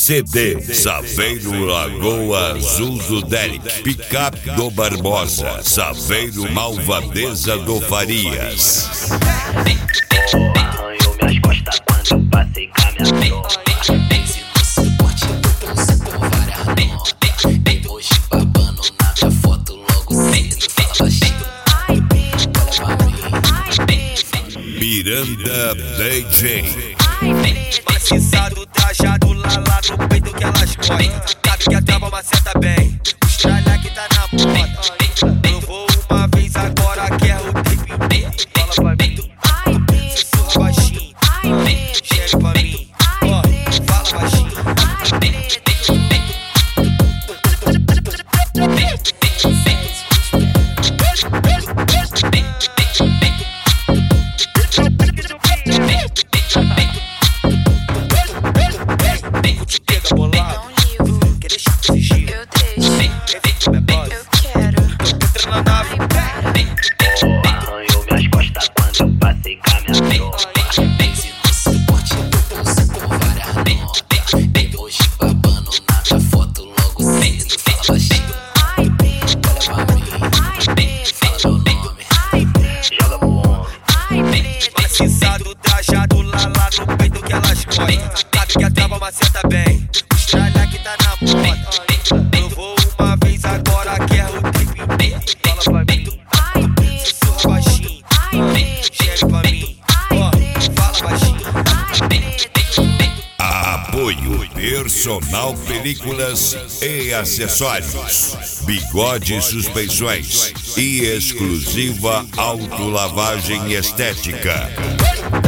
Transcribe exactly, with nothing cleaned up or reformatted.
C D Saveiro Lagoa Azul do Derek, Picape do Barbosa, Saveiro Malvadeza do Farias. Arranhou minhas costas quando eu passei com a minha tropa. Se no suporte do pulso com várias notas. Hoje babando na minha foto logo cedo. Fala baixinho, olha pra mim. Miranda D J. Maciçado, trajado, lá lá no peito que elas cortam. Sabe que a trava maceta bem, os tralha que tá na moda. Eu vou uma vez agora, quero o tempo inteiro. Fala pra mim, sussurra baixinho, gere pra mim, ó, fala baixinho. Arranhou minhas costas quando eu passei com a minha tropa. Se no suporte do pulso com várias notas. Hoje babando na minha foto logo cedo. Fala baixinho, olha pra mim, fala meu nome, joga pro homem. Maciçado, trajado, lá lá no peito que elas cortam. Sabe que a trava maceta bem, os tralha que tá na moda. Eu vou uma vez agora, quero o tempo inteiro. Fala pra mim, sussurra baixinho, gere pra mim, ó, fala baixinho. Apoio Personal Películas e Acessórios, Bigode Suspensões e exclusiva autolavagem estética.